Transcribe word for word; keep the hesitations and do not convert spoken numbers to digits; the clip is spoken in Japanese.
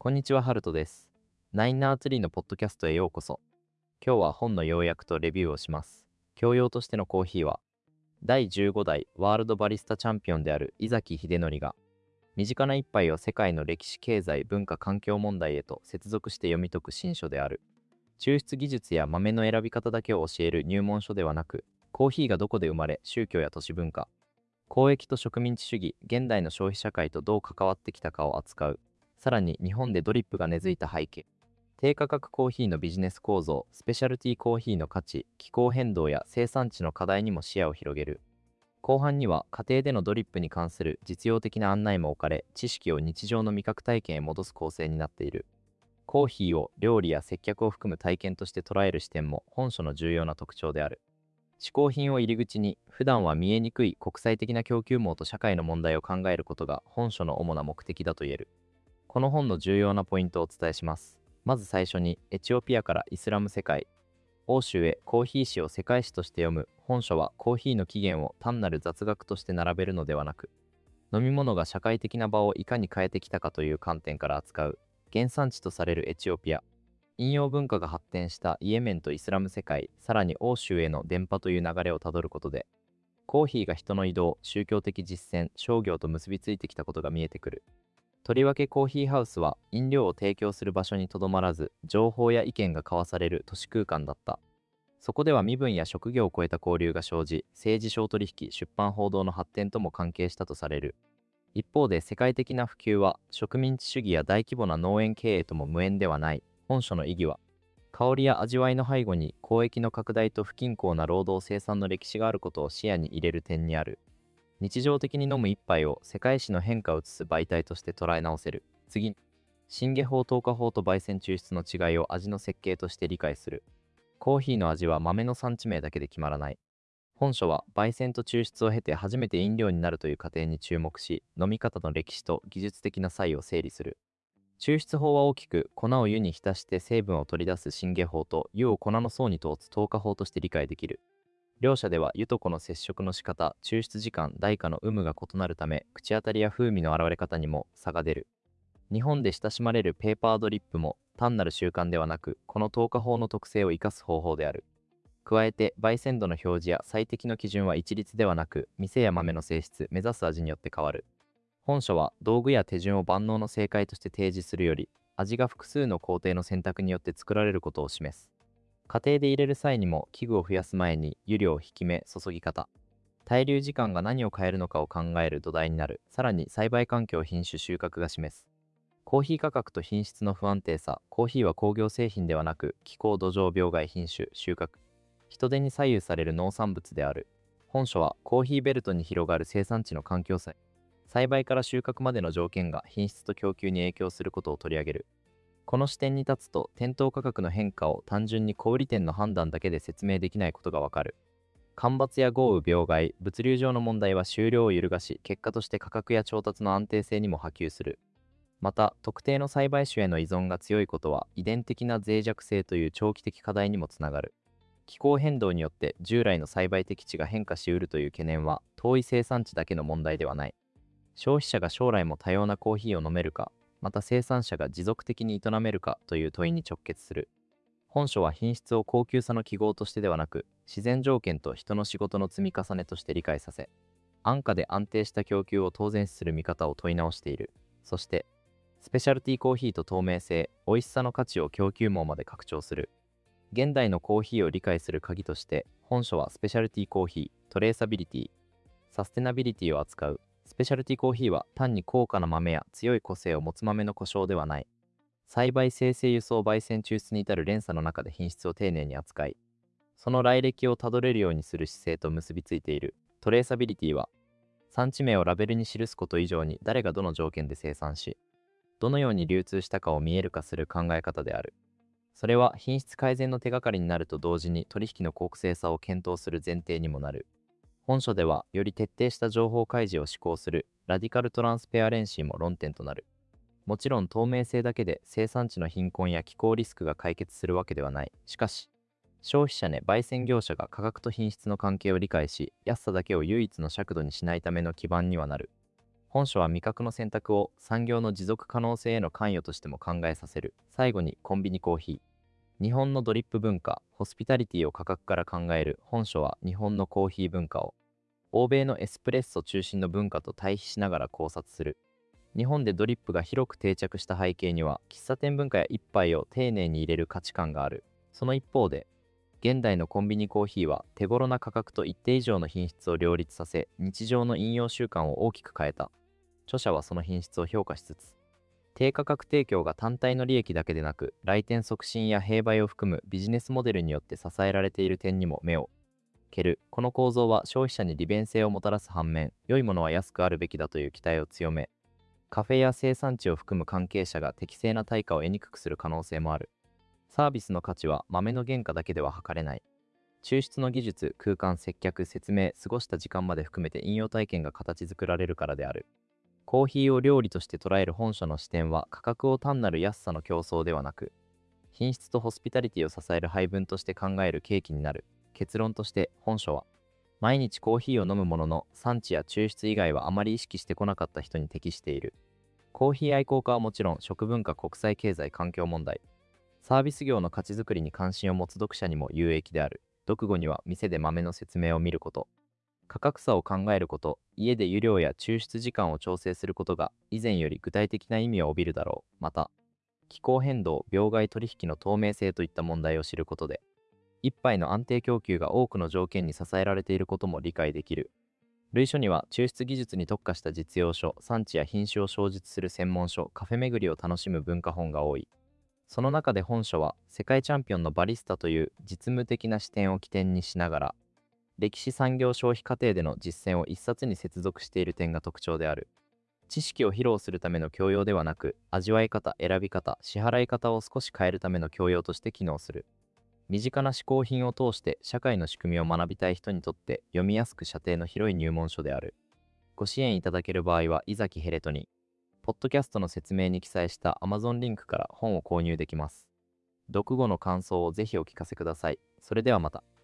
こんにちは、ハルトです。ナインナーツリーのポッドキャストへようこそ。今日は本の要約とレビューをします。教養としてのコーヒーは、だいじゅうごだいワールドバリスタチャンピオンである井崎秀則が、身近な一杯を世界の歴史、経済、文化、環境問題へと接続して読み解く新書である。抽出技術や豆の選び方だけを教える入門書ではなく、コーヒーがどこで生まれ、宗教や都市文化、交易と植民地主義、現代の消費社会とどう関わってきたかを扱う。さらに日本でドリップが根付いた背景、低価格コーヒーのビジネス構造、スペシャルティーコーヒーの価値、気候変動や生産地の課題にも視野を広げる。後半には家庭でのドリップに関する実用的な案内も置かれ、知識を日常の味覚体験へ戻す構成になっている。コーヒーを料理や接客を含む体験として捉える視点も本書の重要な特徴である。嗜好品を入り口に、普段は見えにくい国際的な供給網と社会の問題を考えることが本書の主な目的だと言える。この本の重要なポイントをお伝えします。まず最初に、エチオピアからイスラム世界、欧州へコーヒー史を世界史として読む。本書はコーヒーの起源を単なる雑学として並べるのではなく、飲み物が社会的な場をいかに変えてきたかという観点から扱う。原産地とされるエチオピア、飲用文化が発展したイエメンとイスラム世界、さらに欧州への伝播という流れをたどることで、コーヒーが人の移動、宗教的実践、商業と結びついてきたことが見えてくる。とりわけコーヒーハウスは飲料を提供する場所にとどまらず、情報や意見が交わされる都市空間だった。そこでは身分や職業を超えた交流が生じ、政治商取引、出版報道の発展とも関係したとされる。一方で世界的な普及は植民地主義や大規模な農園経営とも無縁ではない。本書の意義は、香りや味わいの背後に交易の拡大と不均衡な労働生産の歴史があることを視野に入れる点にある。日常的に飲む一杯を世界史の変化を映す媒体として捉え直せる。次に、新下法糖化法と焙煎抽出の違いを味の設計として理解する。コーヒーの味は豆の産地名だけで決まらない。本書は焙煎と抽出を経て初めて飲料になるという過程に注目し、飲み方の歴史と技術的な差異を整理する。抽出法は大きく、粉を湯に浸して成分を取り出す新下法と湯を粉の層に通す糖化法として理解できる。両者では湯と粉の接触の仕方、抽出時間、代価の有無が異なるため、口当たりや風味の現れ方にも差が出る。日本で親しまれるペーパードリップも単なる習慣ではなく、この糖化法の特性を生かす方法である。加えて、焙煎度の表示や最適の基準は一律ではなく、店や豆の性質、目指す味によって変わる。本書は道具や手順を万能の正解として提示するより、味が複数の工程の選択によって作られることを示す。家庭で入れる際にも器具を増やす前に湯量、引き目、注ぎ方、滞留時間が何を変えるのかを考える土台になる。さらに栽培環境、品種、収穫が示す。コーヒー価格と品質の不安定さ。コーヒーは工業製品ではなく、気候、土壌、病害、品種、収穫、人手に左右される農産物である。本書はコーヒーベルトに広がる生産地の環境差、栽培から収穫までの条件が品質と供給に影響することを取り上げる。この視点に立つと、店頭価格の変化を単純に小売店の判断だけで説明できないことがわかる。干ばつや豪雨、病害、物流上の問題は収量を揺るがし、結果として価格や調達の安定性にも波及する。また、特定の栽培種への依存が強いことは、遺伝的な脆弱性という長期的課題にもつながる。気候変動によって従来の栽培適地が変化しうるという懸念は、遠い生産地だけの問題ではない。消費者が将来も多様なコーヒーを飲めるか、また生産者が持続的に営めるかという問いに直結する。本書は品質を高級さの記号としてではなく、自然条件と人の仕事の積み重ねとして理解させ、安価で安定した供給を当然視する見方を問い直している。そして、スペシャルティーコーヒーと透明性、美味しさの価値を供給網まで拡張する。現代のコーヒーを理解する鍵として、本書はスペシャルティーコーヒー、トレーサビリティ、サステナビリティを扱う。スペシャルティーコーヒーは単に高価な豆や強い個性を持つ豆の呼称ではない。栽培、生成、輸送、焙煎、抽出に至る連鎖の中で品質を丁寧に扱い、その来歴をたどれるようにする姿勢と結びついている。トレーサビリティは、産地名をラベルに記すこと以上に誰がどの条件で生産し、どのように流通したかを見える化する考え方である。それは品質改善の手がかりになると同時に取引の公正さを検討する前提にもなる。本書ではより徹底した情報開示を施行するラディカルトランスペアレンシーも論点となる。もちろん透明性だけで生産地の貧困や気候リスクが解決するわけではない。しかし、消費者ね焙煎業者が価格と品質の関係を理解し、安さだけを唯一の尺度にしないための基盤にはなる。 本書は味覚の選択を産業の持続可能性への関与としても考えさせる。最後にコンビニコーヒー。日本のドリップ文化、ホスピタリティを価格から考える本書は日本のコーヒー文化を欧米のエスプレッソ中心の文化と対比しながら考察する。日本でドリップが広く定着した背景には、喫茶店文化や一杯を丁寧に入れる価値観がある。その一方で、現代のコンビニコーヒーは手頃な価格と一定以上の品質を両立させ、日常の飲用習慣を大きく変えた。著者はその品質を評価しつつ、低価格提供が単体の利益だけでなく、来店促進や併売を含むビジネスモデルによって支えられている点にも目をける。この構造は消費者に利便性をもたらす反面、良いものは安くあるべきだという期待を強め、カフェや生産地を含む関係者が適正な対価を得にくくする可能性もある。サービスの価値は豆の原価だけでは測れない。抽出の技術、空間、接客、説明、過ごした時間まで含めて飲用体験が形作られるからである。コーヒーを料理として捉える本書の視点は、価格を単なる安さの競争ではなく、品質とホスピタリティを支える配分として考える契機になる。結論として本書は、毎日コーヒーを飲むものの産地や抽出以外はあまり意識してこなかった人に適している。コーヒー愛好家はもちろん、食文化、国際経済、環境問題、サービス業の価値づくりに関心を持つ読者にも有益である。読後には店で豆の説明を見ること、価格差を考えること、家で湯量や抽出時間を調整することが以前より具体的な意味を帯びるだろう。また、気候変動、病害取引の透明性といった問題を知ることで、一杯の安定供給が多くの条件に支えられていることも理解できる。類書には抽出技術に特化した実用書、産地や品種を詳述する専門書、カフェ巡りを楽しむ文化本が多い。その中で本書は、世界チャンピオンのバリスタという実務的な視点を起点にしながら、歴史産業消費過程での実践を一冊に接続している点が特徴である。知識を披露するための教養ではなく、味わい方、選び方、支払い方を少し変えるための教養として機能する。身近な嗜好品を通して社会の仕組みを学びたい人にとって読みやすく射程の広い入門書である。ご支援いただける場合は、伊崎ヘレトに、ポッドキャストの説明に記載した Amazon リンクから本を購入できます。読後の感想をぜひお聞かせください。それではまた。